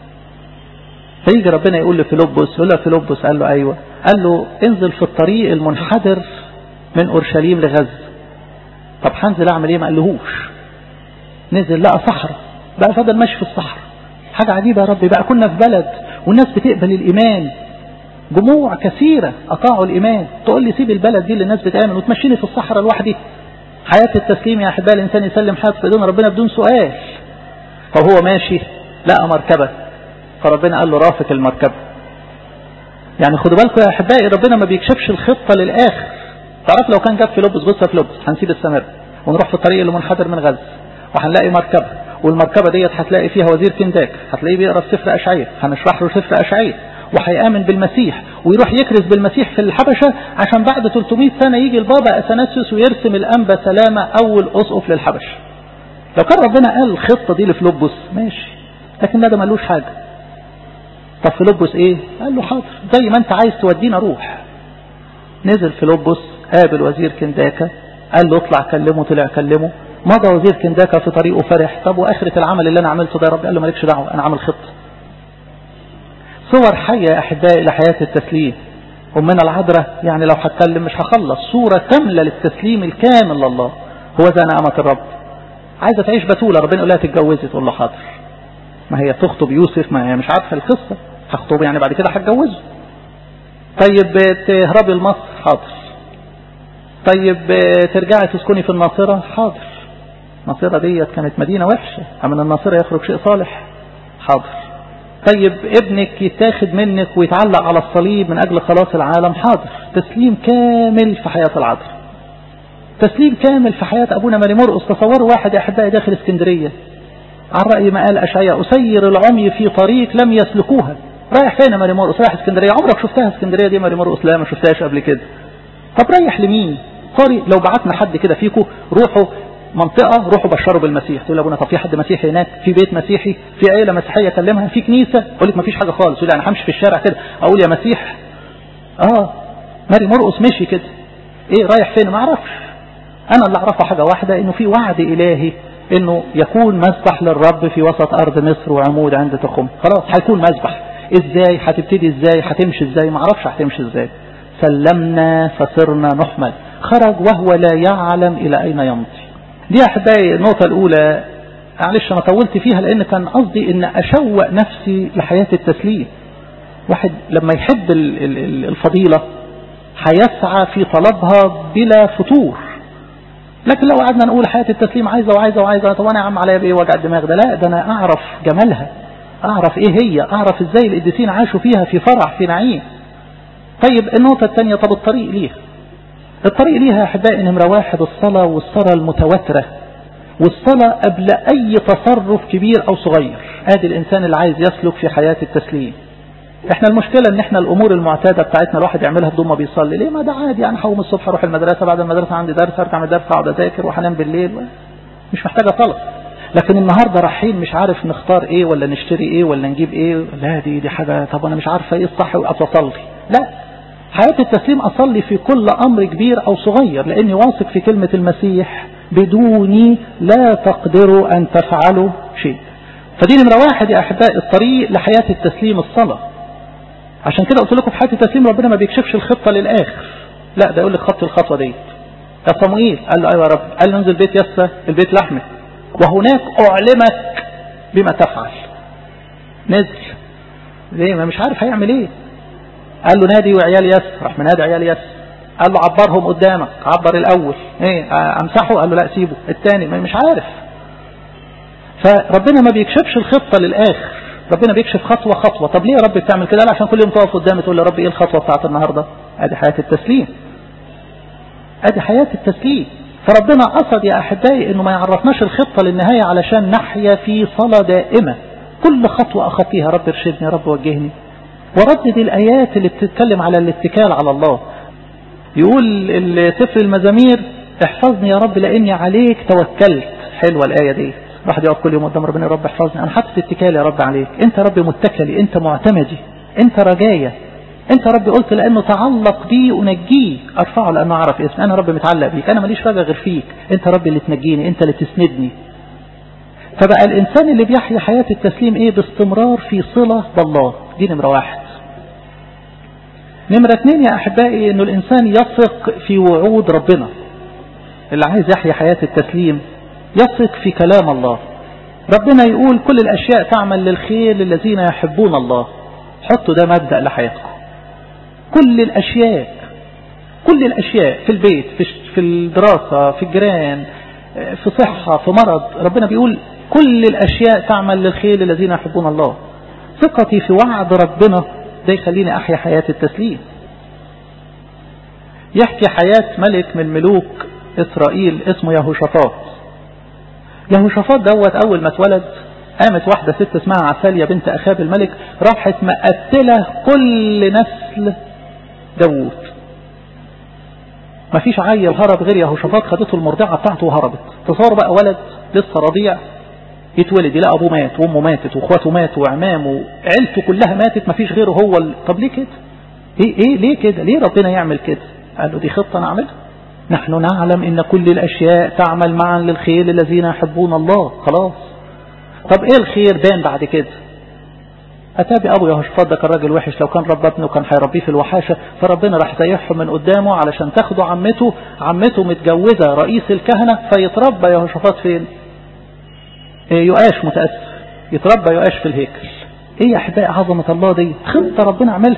S1: فيجي ربنا يقول لفيلبس، يقول له فيلبس، قال له أيوة، قال له انزل في الطريق المنحدر من أورشليم لغزة. طب هنزل أعمل إيه؟ ما قالهوش. نزل لقى صحراء، بقى فضل ماشي في الصحراء. حاجة عجيبة يا رب، بقى كنا في بلد والناس بتقبل الإيمان، جموع كثيرة أطاعوا الإيمان، تقول لي سيب البلد دي اللي الناس بتآمن وتمشيني في الصحراء لوحدي؟ حياة التسليم يا أحبائي الإنسان يسلم حياته في إيدين ربنا بدون سؤال. فهو ماشي لقى مركبة، فربنا قال له رافق المركبة. يعني خدوا بالكم يا أحبائي ربنا ما بيكشفش الخطة للآخر. تعرف لو كان جاب فيلبس، بص يا فيلبس هنسيب السامرة ونروح في الطريق اللي منحدر من غزة، وهنلاقي مركبة، والمركبة ديت هتلاقي فيها وزير كنداك، هتلاقيه بيقرأ سفر أشعياء، هنشرح له سفر أشعياء، وهيآمن بالمسيح ويروح يكرز بالمسيح في الحبشة، عشان بعد ثلاثمائة سنة يجي البابا أثناسيوس ويرسم الأنبا سلامة أول أسقف للحبشة. لو كان ربنا قال الخطة دي لفيلبس ماشي، لكن ده ملوش حاجة. طب فيلبس ايه؟ قال له حاضر، زي ما انت عايز تودينا روح. نزل فيلبس قابل وزير كنداكا، قال له اطلع كلمه، طلع كلمه، مضى وزير كنداكا في طريقه فرح. طب واخرة العمل اللي انا عملته ده يا رب؟ قال له مالكش دعوة، انا عامل خطة. صور حية يا أحبائي لحياة التسليم. ومن العذراء يعني لو هتكلم مش هخلص، صورة كاملة للتسليم الكامل لله. هو ذا نعمة الرب. عايزة تعيش بتولة، ربنا يقول لها تتجوزي، تقول له حاضر. ما هي تخطب يوسف، ما هي مش عارفة القصة، هخطب يعني بعد كده هتجوزه. طيب تهربي لمصر، حاضر. طيب ترجعي تسكني في الناصرة، حاضر. الناصرة ديت كانت مدينة وحشة، من الناصرة يخرج شيء صالح، حاضر. طيب ابنك يتاخد منك ويتعلق على الصليب من أجل خلاص العالم، حاضر. تسليم كامل في حياة العذراء، تسليم كامل في حياة أبونا ماري مرقس. تصوروا واحد يا أحبائي داخل اسكندرية، عن رأي ما قال أشعياء: أسير العمي في طريق لم يسلكوها. رايح فين ماري مرقس؟ رايح اسكندرية. عمرك شفتها اسكندرية دي ماري مرقس؟ لا ما شفتهاش قبل كده. طب رايح لمين؟ طريق لو بعتنا حد كده فيكم روحوا منطقة، روحوا بشروا بالمسيح، تقول ابونا طب في حد مسيحي هناك؟ في بيت مسيحي؟ في عيلة مسيحية كلمها؟ في كنيسة؟ اقول لك ما فيش حاجة خالص. يقول انا همشي في الشارع كده اقول يا مسيح. اه ماري مرقس مشي كده. ايه رايح فين؟ ما اعرفش. انا اللي اعرفه حاجة واحدة، انه في وعد الهي انه يكون مذبح للرب في وسط ارض مصر وعمود عند تخم. خلاص هيكون مذبح. ازاي هتبتدي؟ ازاي هتمشي؟ ازاي ما اعرفش هتمشي ازاي. سلمنا فصرنا نحمل. خرج وهو لا يعلم الى اين يمضي. دي أحبائي النقطة الأولى معلش انا طولت فيها لان كان قصدي ان اشوق نفسي لحياة التسليم. واحد لما يحب الفضيلة هيسعى في طلبها بلا فتور. لكن لو قعدنا نقول حياة التسليم عايزة وعايزة وعايزة، طب انا يا عم عليا بايه وجع الدماغ ده؟ لا، ده انا اعرف جمالها، اعرف ايه هي، اعرف ازاي القديسين عاشوا فيها في فرح في نعيم. طيب النقطة الثانية، طب الطريق ليها، الطريق ليها يا احبائي نمرة واحد الصلاة، والصلاة المتواترة، والصلاة قبل اي تصرف كبير او صغير. ادي الانسان اللي عايز يسلك في حياة التسليم. احنا المشكلة ان احنا الامور المعتادة بتاعتنا الواحد يعملها بدون ما بيصلي. ليه؟ ما ده عادي يعني، هقوم الصبح اروح المدرسة، بعد المدرسة عندي درس، ارجع من الدرس اقعد اذاكر وهنام بالليل، مش محتاجة طلب. لكن النهاردة رايحين مش عارف نختار ايه ولا نشتري ايه ولا نجيب ايه، لا دي دي حاجة، طب انا مش عارفة ايه الصح واصلي. لا، حياة التسليم اصلي في كل امر كبير او صغير، لاني واثق في كلمة المسيح بدوني لا تقدروا ان تفعلوا شيء. فدي نمرة واحد يا احبائي الطريق لحياة التسليم الصلاة. عشان كده قلت لكم في حياة التسليم ربنا ما بيكشفش الخطة للاخر، لا ده يقول لك خط الخطوة دي. يا صموئيل قال له ايوه يا رب، قال له انزل بيت يسى البيت لحمه وهناك اعلمك بما تفعل. نزل ليه؟ ما مش عارف هيعمل ايه. قال له نادي وعيال يسى، راح منادي عيال يسى. قال له عبرهم قدامك، عبر الاول، ايه امسحه؟ قال له لا سيبه. الثاني مش عارف. فربنا ما بيكشفش الخطة للاخر، ربنا بيكشف خطوة خطوة. طب ليه يا رب بتعمل كده؟ عشان كل يوم تقف قدامي تقول يا رب ايه الخطوة بتاعت النهاردة. ادي حياة التسليم، ادي حياة التسليم. فربنا قصد يا احبائي انه ما يعرفناش الخطة للنهاية علشان نحيا في صلاة دائمة. كل خطوة اخطيها رب ارشدني، يا رب وجهني. وردد الايات اللي بتتكلم على الاتكال على الله. يقول سفر المزامير احفظني يا رب لاني عليك توكلت. حلوة الاية دي، واحد يقف كل يوم قدام ربنا يا رب احفظني، انا حاطط اتكالي يا رب عليك، انت رب متكلي، انت معتمدي، انت رجايا، انت رب قلت لانه تعلق بي انجيه، ارفعه لانه اعرف اسمي. انا رب متعلق بيك، انا ماليش رجا غير فيك، انت رب اللي تنجيني، انت اللي تسندني. فبقى الانسان اللي بيحيا حياة التسليم ايه؟ باستمرار في صلة بالله. دي نمرة واحد. نمرة اتنين يا احبائي انه الانسان يثق في وعود ربنا. اللي عايز يحيا حياة التسليم يثق في كلام الله. ربنا يقول كل الاشياء تعمل للخير للذين يحبون الله. حطوا ده مبدأ لحياتكم. كل الاشياء، كل الاشياء في البيت، في الدراسة، في الجيران، في صحة، في مرض، ربنا بيقول كل الاشياء تعمل للخير للذين يحبون الله. ثقتي في وعد ربنا ده يخليني احيا حياة التسليم. يحكي حياة ملك من ملوك اسرائيل اسمه يهوشافاط. يهوشافاط دوت اول ما اتولد قامت واحدة ست اسمها عسالية بنت اخاب الملك، راحت مقتلة كل نسل داوود. ما فيش عيل هرب غير يهوشافاط، خدته المرضعة بتاعته وهربت. تصور بقى ولد لسه رضيع يتولد يلاقي ابوه مات وامه ماتت واخواته ماتوا وعمامه وعيلته كلها ماتت، ما فيش غيره هو ال... طب ليه كده؟ ايه ايه ليه كده؟ ليه ربنا يعمل كده؟ قال له دي خطة نعملها. نحن نعلم ان كل الاشياء تعمل معا للخير للذين يحبون الله. خلاص. طب ايه الخير؟ بان بعد كده. اتابع ابو يهوشافاط ده كان راجل وحش، لو كان رب ابنه كان هيربيه في الوحاشه، فربنا راح زيحه من قدامه علشان تاخده عمته. عمته متجوزه رئيس الكهنه، فيتربى يهوشافاط فين؟ إيه يؤاش متاسف، يتربى يؤاش في الهيكل. ايه يا احبائي عظمه الله دي؟ خطه ربنا عملها.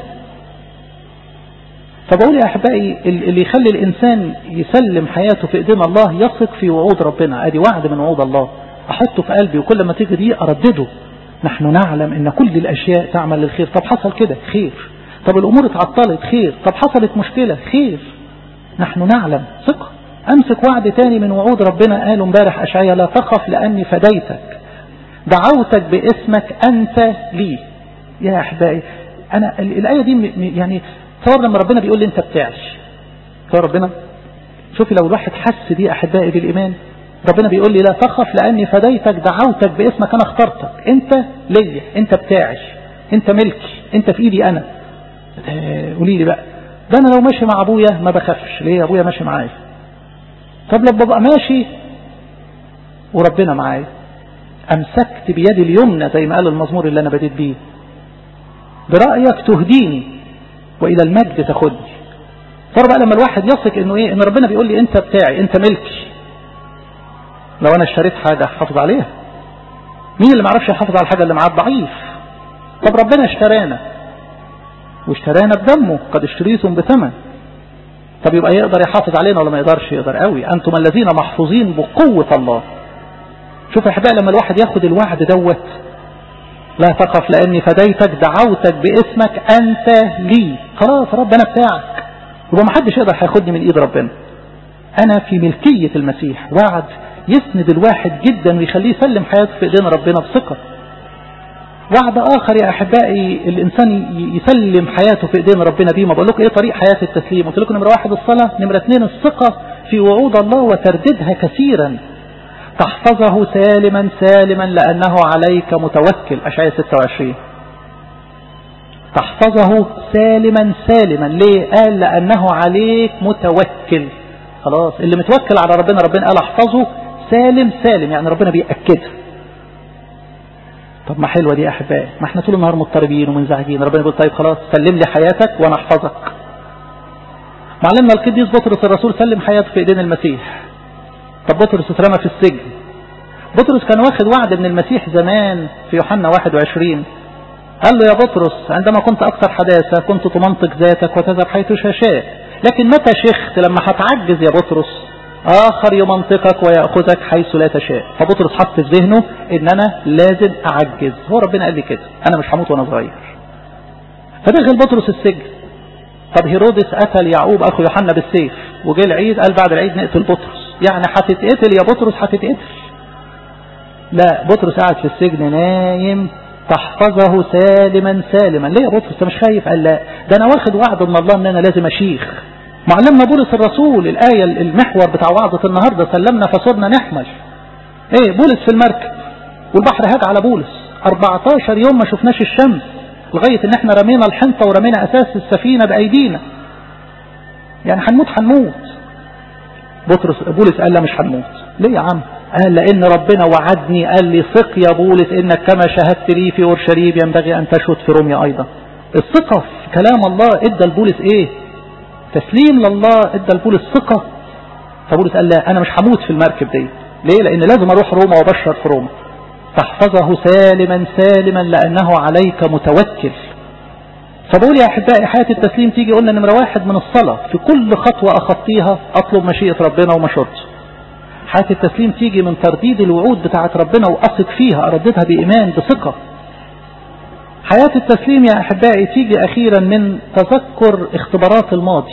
S1: فبقول يا احبائي اللي يخلي الانسان يسلم حياته في ايدين الله يثق في وعود ربنا. ادي وعد من وعود الله احطه في قلبي، وكل ما تيجي دي اردده. نحن نعلم ان كل الاشياء تعمل للخير. طب حصل كده خير، طب الامور اتعطلت خير، طب حصلت مشكلة خير. نحن نعلم ثقة. امسك وعد تاني من وعود ربنا قالوا امبارح اشعياء لا تخف لاني فديتك دعوتك باسمك انت لي. يا احبائي انا الايه دي يعني تصور لما ربنا بيقول لي انت بتاعش. تصور ربنا، شوفي لو الواحد حس دي احبائي بالايمان، ربنا بيقول لي لا تخف لاني فديتك دعوتك باسمك، انا اخترتك، انت ليا، انت بتاعي، انت ملكي، انت في ايدي انا. قولي لي بقى، ده انا لو ماشي مع ابويا ما بخافش. ليه؟ ابويا ماشي معايا. طب لما ببقى ماشي وربنا معايا، امسكت بيدي اليمنى زي ما قال المزمور اللي انا بديت بيه، برأيك تهديني والى المجد تاخدني. صار بقى لما الواحد يثق انه ايه، ان ربنا بيقول لي انت بتاعي، انت ملكي. لو انا اشتريت حاجة احافظ عليها، مين اللي ما عرفش يحافظ على الحاجة اللي معاه؟ ضعيف. طب ربنا اشترانا واشترانا بدمه، قد اشتريتم بثمن. طب يبقى يقدر يحافظ علينا ولا ما يقدرش؟ يقدر قوي. انتم الذين محفوظين بقوة الله. شوف يا احبائي لما الواحد ياخد الوعد دوت، لا تخف لاني فديتك دعوتك باسمك انت لي، خلاص رب انا بتاعك، يبقى ما حدش يقدر هياخدني من ايد ربنا. انا في ملكية المسيح. وعد يسند الواحد جدا ويخليه يسلم حياته في ايدين ربنا بثقة. وعد اخر يا احبائي الانسان يسلم حياته في ايدين ربنا بيه. ما بقول لكم ايه طريق حياة التسليم؟ قلت لكم نمرة واحد الصلاة، نمرة اثنين الثقة في وعود الله وترددها كثيرا. تحفظه سالما سالما لانه عليك متوكل، اشعياء ستة وعشرين. تحفظه سالما سالما، ليه؟ قال لانه عليك متوكل. خلاص اللي متوكل على ربنا، ربنا قال احفظه سالم سالم، يعني ربنا بيأكدها. طب ما حلوة دي يا أحبائي، ما احنا طول النهار مضطربين ومنزعجين، ربنا يقول طيب خلاص سلم لي حياتك وأنا أحفظك. معلمنا القديس بطرس الرسول سلم حياته في إيدين المسيح. طب بطرس اترمى في السجن. بطرس كان واخد وعد من المسيح زمان في يوحنا واحد وعشرين، قال له يا بطرس عندما كنت أكثر حداثة كنت تمنطق ذاتك وتذهب حيث شاء، لكن متى شخت لما هتعجز يا بطرس آخر يمنطقك ويأخذك حيث لا تشاء. فبطرس حط في ذهنه إن أنا لازم أعجز، هو ربنا قال لي كده، أنا مش هموت وأنا صغير. فدخل بطرس السجن. طب هيرودس قتل يعقوب أخو يوحنا بالسيف، وجه العيد قال بعد العيد نقتل بطرس، يعني هتتقتل يا بطرس هتتقتل. لا، بطرس قاعد في السجن نايم. تحفظه سالما سالما. ليه يا بطرس انت مش خايف؟ قال لا، ده أنا واخد وعد من الله إن أنا لازم أشيخ. معلمنا بولس الرسول الآية المحور بتاع وعظة النهاردة، سلمنا فصرنا نحمل. ايه بولس في المركب والبحر هاج على بولس أربعتاشر يوم ما شفناش الشمس، لغاية ان احنا رمينا الحنطة ورمينا اساس السفينة بايدينا، يعني هنموت هنموت. بطرس بولس قال لا مش هنموت. ليه يا عم؟ قال لان ربنا وعدني، قال لي ثق يا بولس انك كما شهدت لي في اورشليم ينبغي ان تشهد في روميا ايضا. الثقة في كلام الله ادى لبولس ايه؟ تسليم لله ادى لبولس ثقة. فبولس قال لا انا مش هموت في المركب دي. ليه؟ لان لازم اروح روما وبشر في روما. تحفظه سالما سالما لانه عليك متوكل. فبقول يا احبائي حياة التسليم تيجي قلنا نمرة واحد من الصلاة، في كل خطوة اخطيها اطلب مشيئة ربنا ومشورته. حياة التسليم تيجي من ترديد الوعود بتاعت ربنا واثق فيها، ارددها بايمان بثقة. حياة التسليم يا أحبائي تيجي أخيرا من تذكر اختبارات الماضي.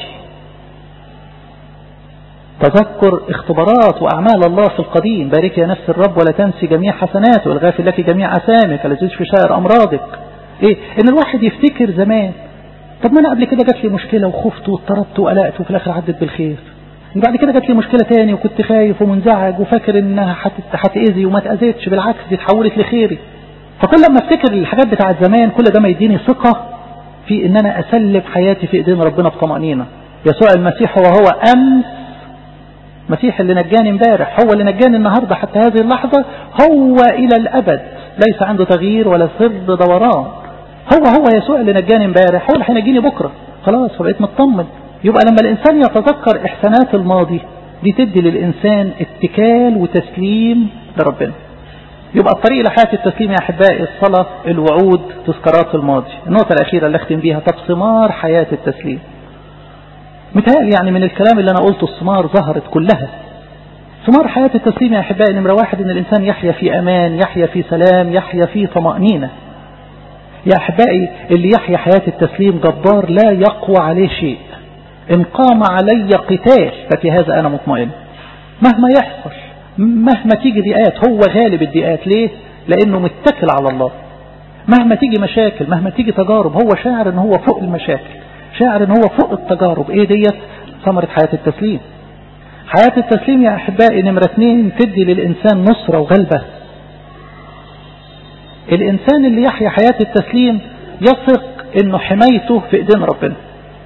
S1: تذكر اختبارات وأعمال الله في القديم. بارك يا نفس الرب ولا تنسي جميع حسناته والغافل لك جميع أثامك الذي في شائر أمراضك. إيه؟ إن الواحد يفتكر زمان، طب ما أنا قبل كده جات لي مشكلة وخفت واضطربت وقلقت وفي الآخر عدت بالخير. بعد كده جات لي مشكلة تاني وكنت خايف ومنزعج وفاكر إنها هتأذي وما تأذيتش، بالعكس دي اتحولت لخيري. فكل لما افتكر الحاجات بتاعت زمان كل ده ما يديني ثقة في ان انا اسلم حياتي في ايدين ربنا بطمأنينة. يسوع المسيح هو هو امس، مسيح اللي نجاني امبارح هو اللي نجاني النهاردة حتى هذه اللحظة، هو الى الابد ليس عنده تغيير ولا سر دوران. هو هو يسوع اللي نجاني امبارح هو اللي هينجيني بكرة. خلاص فبقيت مطمن. يبقى لما الانسان يتذكر احسانات الماضي دي تدي للانسان اتكال وتسليم لربنا. يبقى الطريق لحياة التسليم يا أحبائي الصلاة، الوعود، تذكارات الماضي. النقطة الأخيرة اللي أختم بيها، طب ثمار حياة التسليم. متهيألي يعني من الكلام اللي أنا قلته الثمار ظهرت كلها. ثمار حياة التسليم يا أحبائي نمرة واحد إن الإنسان يحيا في أمان، يحيا في سلام، يحيا في طمأنينة. يا أحبائي اللي يحيا حياة التسليم جبار لا يقوى عليه شيء. إن قام علي قتال ففي هذا أنا مطمئن. مهما يحصل، مهما تيجي ضيقات هو غالب الضيقات. ليه؟ لأنه متكل على الله. مهما تيجي مشاكل، مهما تيجي تجارب، هو شاعر ان هو فوق المشاكل، شاعر ان هو فوق التجارب. ايه ديت؟ ثمرة حياة التسليم. حياة التسليم يا أحبائي نمرة اثنين تدي للإنسان نصرة وغلبة. الإنسان اللي يحيا حياة التسليم يثق انه حمايته في ايدين ربنا.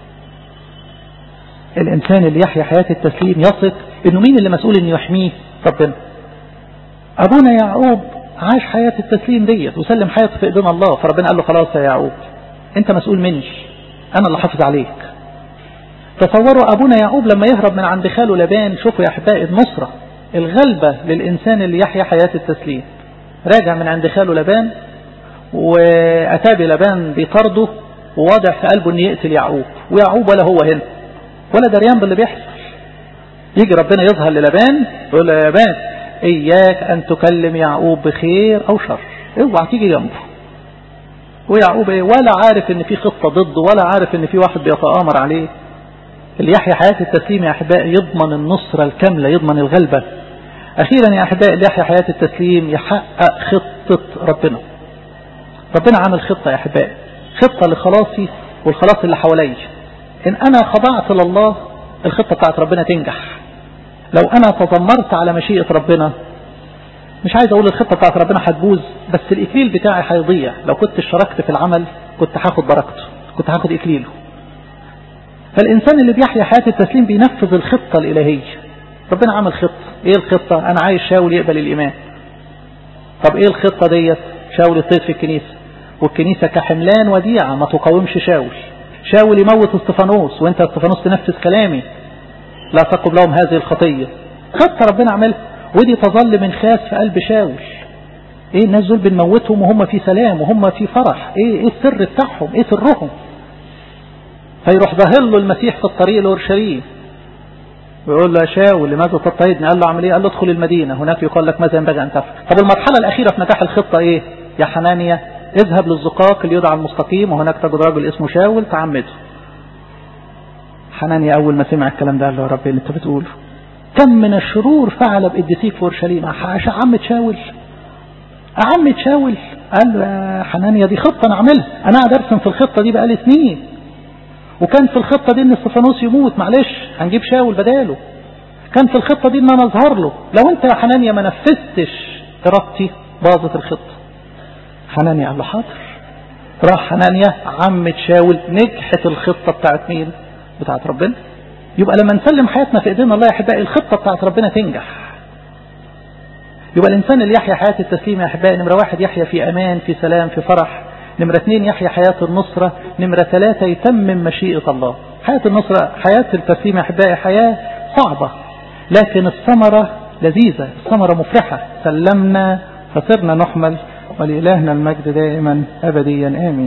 S1: الإنسان اللي يحيا حياة التسليم يثق انه مين اللي مسؤول انه يحميه؟ ربنا. أبونا يعقوب عاش حياة التسليم ديت وسلم حياته في ايدين الله، فربنا قال له خلاص يا يعقوب انت مسؤول مني، انا اللي حافظ عليك. تصوروا أبونا يعقوب لما يهرب من عند خاله لابان. شوفوا يا أحبائي النصرة، الغلبة للإنسان اللي يحيا حياة التسليم. راجع من عند خاله لبان، وأتى بلبان بيطرده وواضع في قلبه أن يقتل يعقوب، ويعقوب ولا هو هنا ولا دريان باللي بيحصل. يجي ربنا يظهر للبان يقول له يا لبان إياك أن تكلم يعقوب بخير أو شر، اوعى تيجي جنبه. ويعقوب ايه ولا عارف ان في خطة ضده، ولا عارف ان في واحد بيتآمر عليه. اللي يحيا حياة التسليم يا أحبائي يضمن النصرة الكاملة، يضمن الغلبة. أخيرا يا أحبائي اللي يحيا حياة التسليم يحقق خطة ربنا. ربنا عامل خطة يا أحبائي، خطة لخلاصي والخلاص اللي حوالي. إن أنا خضعت لله الخطة بتاعت ربنا تنجح. لو أنا تذمرت على مشيئة ربنا، مش عايز أقول الخطة بتاعت ربنا هتبوظ، بس الإكليل بتاعي هيضيع. لو كنت اشتركت في العمل كنت هاخد بركته، كنت هاخد إكليله. فالإنسان اللي بيحيا حياة التسليم بينفذ الخطة الإلهية. ربنا عمل خطة. إيه الخطة؟ أنا عايز شاول يقبل الإيمان. طب إيه الخطة ديت؟ شاول يطير في الكنيسة، والكنيسة كحملان وديعة ما تقاومش شاول. شاول يموت استفانوس، وانت استفانوس تنفذ كلامي لا تقب لهم هذه الخطية. خطة ربنا عملها، ودي تظل من خاف في قلب شاول. ايه الناس دول بنموتهم وهم في سلام وهم في فرح؟ ايه ايه السر بتاعهم؟ ايه سرهم؟ فيروح ظاهر له المسيح في الطريق لأورشليم ويقول له يا شاول لماذا تضطهدني؟ قال له اعمل ايه؟ قال له ادخل المدينة، هناك يقال لك ماذا ينبغي ان تفعل. طب المرحلة الأخيرة في نجاح الخطة ايه؟ يا حنانيا اذهب للزقاق اللي يدعى المستقيم، وهناك تجد رجل اسمه شاول تعمده. حنانيا أول ما سمع الكلام ده قال له يا رب اللي انت بتقوله، كم من الشرور فعل بقديسيك في أورشليم. عمة شاول عمة شاول قال له يا حنانيا دي خطة أنا أعملها، أنا قاعد أرسم في الخطة دي بقالي سنين، وكان في الخطة دي إن استفانوس يموت، معلش هنجيب شاول بداله. كان في الخطة دي إن أنا أظهر له، لو أنت يا حنانيا ما نفذتش إرادتي باظت الخطة. حنانيا قال له حاضر. راح حنانيا عمة شاول، نجحت الخطة بتاعت مين؟ بتاعت ربنا. يبقى لما نسلم حياتنا في ايدينا الله يا احبائي الخطة بتاعت ربنا تنجح. يبقى الانسان اللي يحيا حياة التسليم يا احبائي نمرة واحد يحيا في امان، في سلام، في فرح. نمرة اثنين يحيا حياة النصرة. نمرة ثلاثة يتمم مشيئة الله. حياة النصرة، حياة التسليم يا احبائي حياة صعبة، لكن الثمرة لذيذة، الثمرة مفرحة. سلمنا فصرنا نحمل، ولإلهنا المجد دائما أبديا آمين.